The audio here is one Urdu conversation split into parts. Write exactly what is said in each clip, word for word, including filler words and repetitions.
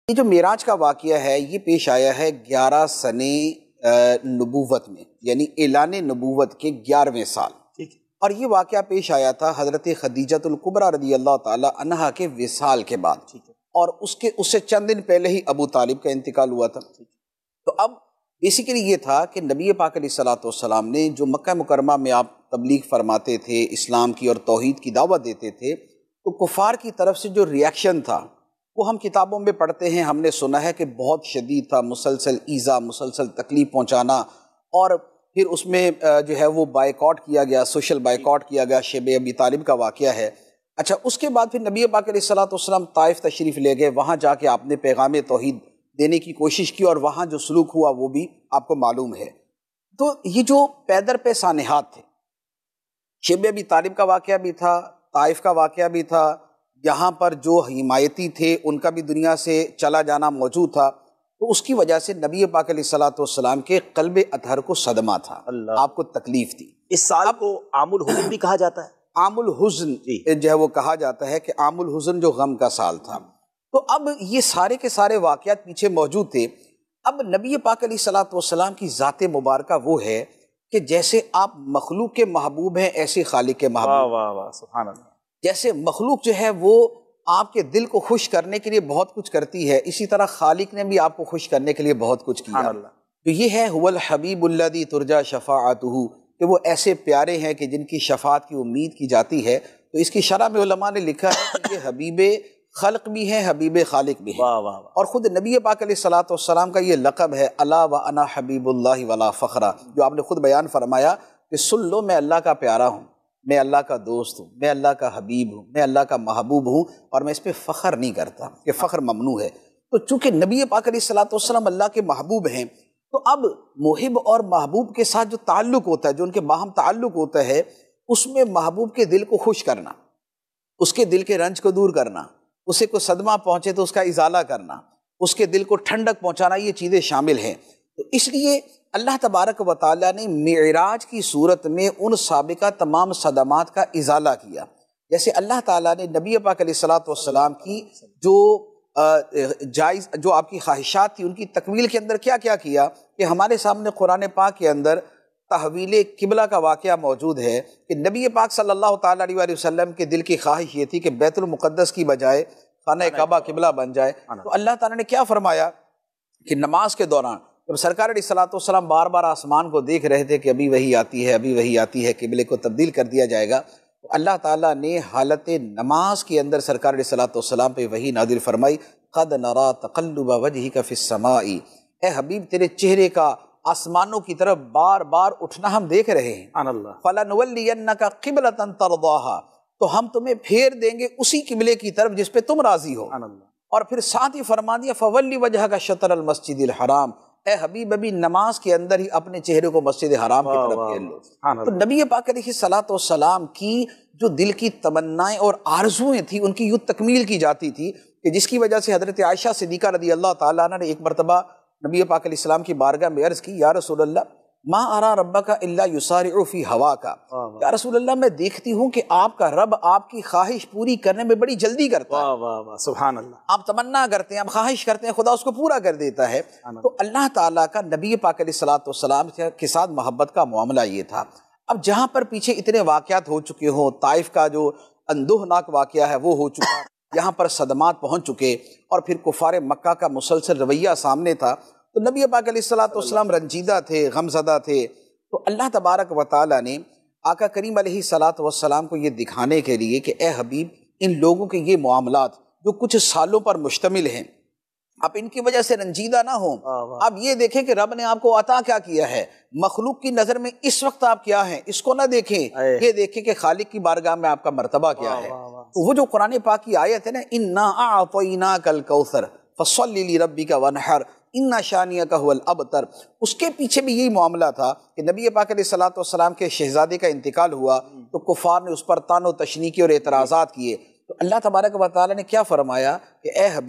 یہ جو معراج کا واقعہ ہے یہ پیش آیا ہے گیارہ سنے نبوت میں، یعنی اعلان نبوت کے گیارہویں سال، اور یہ واقعہ پیش آیا تھا حضرت خدیجۃ الکبریٰ رضی اللہ تعالی عنہا کے وصال کے بعد، اور اس کے اس سے چند دن پہلے ہی ابو طالب کا انتقال ہوا تھا۔ تو اب بیسیکلی یہ تھا کہ نبی پاک علیہ الصلوۃ والسلام نے جو مکہ مکرمہ میں آپ تبلیغ فرماتے تھے، اسلام کی اور توحید کی دعوت دیتے تھے، تو کفار کی طرف سے جو ریاکشن تھا وہ ہم کتابوں میں پڑھتے ہیں، ہم نے سنا ہے کہ بہت شدید تھا، مسلسل ایذا، مسلسل تکلیف پہنچانا، اور پھر اس میں جو ہے وہ بائیکاٹ کیا گیا، سوشل بائیکاٹ کیا گیا، شیب ابی طالب کا واقعہ ہے۔ اچھا، اس کے بعد پھر نبی پاک علیہ الصلوۃ والسلام طائف تشریف لے گئے، وہاں جا کے آپ نے پیغام توحید دینے کی کوشش کی، اور وہاں جو سلوک ہوا وہ بھی آپ کو معلوم ہے۔ تو یہ جو پیدر پہ سانحات تھے، شیب ابی طالب کا واقعہ بھی تھا، طائف کا واقعہ بھی تھا، یہاں پر جو حمایتی تھے ان کا بھی دنیا سے چلا جانا موجود تھا، تو اس کی وجہ سے نبی پاک علیہ الصلوۃ والسلام کے قلب اطہر کو صدمہ تھا، آپ کو تکلیف تھی۔ اس سال کو عام الحزن بھی کہا جاتا ہے، عام الحزن جو ہے وہ کہا جاتا ہے کہ عام الحزن جو غم کا سال تھا۔ تو اب یہ سارے کے سارے واقعات پیچھے موجود تھے۔ اب نبی پاک علیہ الصلوۃ والسلام کی ذات مبارکہ وہ ہے کہ جیسے آپ مخلوق کے محبوب ہیں ایسے خالق کے محبوب، واہ واہ واہ، سبحان اللہ۔ جیسے مخلوق جو ہے وہ آپ کے دل کو خوش کرنے کے لیے بہت کچھ کرتی ہے، اسی طرح خالق نے بھی آپ کو خوش کرنے کے لیے بہت کچھ کیا۔ تو یہ ہے هو الحبیب الذی ترجى شفاعته، کہ وہ ایسے پیارے ہیں کہ جن کی شفاعت کی امید کی جاتی ہے۔ تو اس کی شرح میں علماء نے لکھا ہے کہ یہ حبیب خلق بھی ہیں، حبیب خالق بھی ہیں، واہ واہ، اور خود نبی پاک علیہ الصلوۃ والسلام کا یہ لقب ہے الا وانا حبیب اللہ ولا فخرا، جو آپ نے خود بیان فرمایا کہ سن لو میں اللہ کا پیارا ہوں، میں اللہ کا دوست ہوں، میں اللہ کا حبیب ہوں، میں اللہ کا محبوب ہوں، اور میں اس پہ فخر نہیں کرتا کہ فخر ممنوع ہے۔ تو چونکہ نبی پاک علیہ الصلوۃ والسلام اللہ کے محبوب ہیں، تو اب محب اور محبوب کے ساتھ جو تعلق ہوتا ہے، جو ان کے باہم تعلق ہوتا ہے، اس میں محبوب کے دل کو خوش کرنا، اس کے دل کے رنج کو دور کرنا، اسے کوئی صدمہ پہنچے تو اس کا ازالہ کرنا، اس کے دل کو ٹھنڈک پہنچانا، یہ چیزیں شامل ہیں۔ تو اس لیے اللہ تبارک و تعالیٰ نے معراج کی صورت میں ان سابقہ تمام صدمات کا ازالہ کیا۔ جیسے اللہ تعالیٰ نے نبی پاک علیہ الصلوۃ والسلام کی جو جائز جو آپ کی خواہشات تھی ان کی تکمیل کے اندر کیا کیا کیا کہ ہمارے سامنے قرآن پاک کے اندر تحویل قبلہ کا واقعہ موجود ہے کہ نبی پاک صلی اللہ تعالیٰ علیہ وآلہ وسلم کے دل کی خواہش یہ تھی کہ بیت المقدس کی بجائے خانہ کعبہ قبلہ بن جائے۔ تو اللہ تعالیٰ نے کیا فرمایا کہ نماز کے دوران جب سرکار علیہ الصلوۃ والسلام بار بار آسمان کو دیکھ رہے تھے کہ ابھی وہی آتی ہے، ابھی وہی آتی ہے، قبلے کو تبدیل کر دیا جائے گا، تو اللہ تعالیٰ نے حالت نماز کے اندر سرکار علیہ الصلوۃ والسلام پہ وحی نازل فرمائی، قد نرا تقلب وجہک فی السماء، اے حبیب تیرے چہرے کا آسمانوں کی طرف بار بار اٹھنا ہم دیکھ رہے ہیں، فلنولینک قبلۃ ترضاھا، تو ہم تمہیں پھیر دیں گے اسی قبلے کی طرف جس پہ تم راضی ہو۔ اور پھر ساتھ ہی فرما دیا فولی وجہک شطر المسجد الحرام، اے حبیب ابھی نماز کے اندر ہی اپنے چہرے کو مسجد حرام کی طرف پھیر لو۔ تو نبی پاک علیہ الصلوۃ والسلام کی جو دل کی تمنائیں اور آرزویں تھیں ان کی یوں تکمیل کی جاتی تھی کہ جس کی وجہ سے حضرت عائشہ صدیقہ رضی اللہ تعالیٰ عنہ نے ایک مرتبہ نبی پاک علیہ السلام کی بارگاہ میں عرض کی، یا رسول اللہ ما ارا ربک الا یسارع فی ہواک، یا رسول اللہ میں دیکھتی ہوں کہ آپ کا رب آپ کی خواہش پوری کرنے میں بڑی جلدی کرتا ہے، سبحان اللہ، آپ تمنا کرتے ہیں، آپ خواہش کرتے ہیں، خدا اس کو پورا کر دیتا ہے۔ تو اللہ تعالیٰ کا نبی پاک علیہ الصلوۃ والسلام کے ساتھ محبت کا معاملہ یہ تھا۔ اب جہاں پر پیچھے اتنے واقعات ہو چکے ہوں، طائف کا جو اندوہناک واقعہ ہے وہ ہو چکا، یہاں پر صدمات پہنچ چکے، اور پھر کفار مکہ کا مسلسل رویہ سامنے تھا، تو نبی پاک علیہ الصلوۃ والسلام رنجیدہ تھے، غمزدہ تھے۔ تو اللہ تبارک و تعالیٰ نے آقا کریم علیہ الصلوۃ والسلام کو یہ دکھانے کے لیے کہ اے حبیب ان لوگوں کے یہ معاملات جو کچھ سالوں پر مشتمل ہیں، آپ ان کی وجہ سے رنجیدہ نہ ہوں، آپ یہ دیکھیں کہ رب نے آپ کو عطا کیا کیا ہے، مخلوق کی نظر میں اس وقت آپ کیا ہیں، اس کو نہ دیکھیں، یہ دیکھیں کہ خالق کی بارگاہ میں آپ کا مرتبہ کیا ہے۔ وہ جو قرآن پاک کی آیت ہے نا، انا اعطیناک الکوثر فصل لربک وانحر ان شانیک هو الابتر، اس کے پیچھے بھی یہی معاملہ تھا کہ نبی پاک علیہ الصلوۃ والسلام کے شہزادے کا انتقال ہوا تو کفار نے اس پر طعن و تشنیع کی اور اعتراضات کیے، تو اللہ تبارک و تعالیٰ نے کیا فرمایا کہ اے حبیب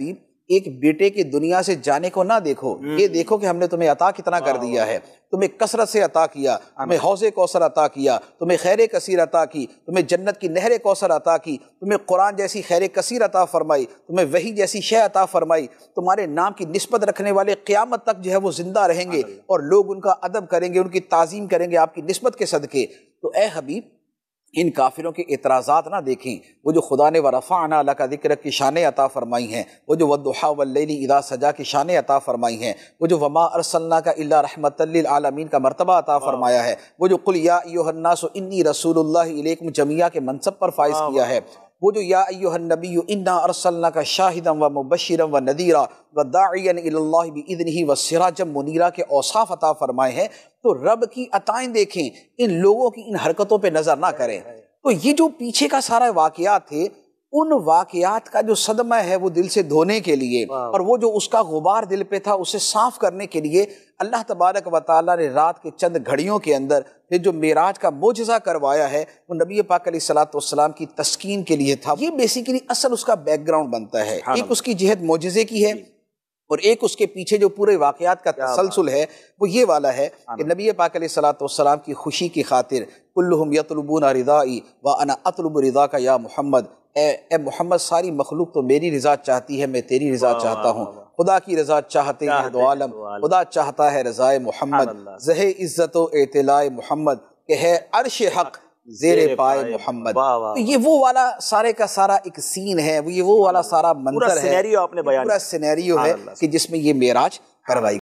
ایک بیٹے کے دنیا سے جانے کو نہ دیکھو، یہ دیکھو کہ ہم نے تمہیں عطا کتنا کر دیا ہے، تمہیں کثرت سے عطا کیا، تمہیں حوض کوثر عطا کیا، تمہیں خیر کثیر عطا کی، تمہیں جنت کی نہر کوثر عطا کی، تمہیں قرآن جیسی خیر کثیر عطا فرمائی، تمہیں وحی جیسی شے عطا فرمائی، تمہارے نام کی نسبت رکھنے والے قیامت تک جو ہے وہ زندہ رہیں گے اور لوگ ان کا ادب کریں گے، ان کی تعظیم کریں گے آپ کی نسبت کے صدقے۔ تو اے حبیب ان کافروں کے اعتراضات نہ دیکھیں، وہ جو خدا نے ورفعنا لک ذکرک کی شانیں عطا فرمائی ہیں، وہ جو والضحیٰ واللیل اذا سجا کی شانیں عطا فرمائی ہیں، وہ جو وما ارسلناک الا رحمۃ للعالمین کا مرتبہ عطا فرمایا ہے، وہ جو قل یا ایھا الناس انی رسول اللہ الیکم جمیعا کے منصب پر فائز کیا ہے، وہ جو یا ایھا النبی انا ارسلناک شاہدا ومبشرا ونذیرا وداعیا الی اللہ باذنہ وسراجا منیرا کے اوصاف عطا فرمائے ہیں۔ تو رب کی عطائیں دیکھیں، ان لوگوں کی ان حرکتوں پہ نظر نہ کریں۔ تو یہ جو پیچھے کا سارا واقعات تھے، ان واقعات کا جو صدمہ ہے وہ دل سے دھونے کے لیے اور وہ جو اس کا غبار دل پہ تھا اسے صاف کرنے کے لیے اللہ تبارک و تعالیٰ نے رات کے چند گھڑیوں کے اندر پھر جو معراج کا معجزہ کروایا ہے وہ نبی پاک علیہ الصلوۃ والسلام کی تسکین کے لیے تھا۔ یہ بیسیکلی اصل اس کا بیک گراؤنڈ بنتا ہے، ایک اس کی جہت معجزے کی ہے اور ایک اس کے پیچھے جو پورے واقعات کا تسلسل ہے وہ یہ والا ہے کہ نبی پاک علیہ الصلوۃ والسلام کی خوشی کی خاطر کلہم یطلبون رضائی وانا اطلب رضاک یا محمد، اے اے محمد ساری مخلوق تو میری رضا چاہتی ہے، میں تیری رضا چاہتا ہوں، خدا کی رضا چاہتے ہیں دو عالم، خدا چاہتا ہے رضائے محمد، زہ عزت و اعتلاء محمد کہ ہے عرش حق زیر پائے محمد۔ تو یہ وہ والا سارے کا سارا ایک سین ہے، یہ وہ والا سارا منظر ہے، سینیریو آپ نے بیان پورا سینیریو ہے کہ جس میں یہ معراج کروائی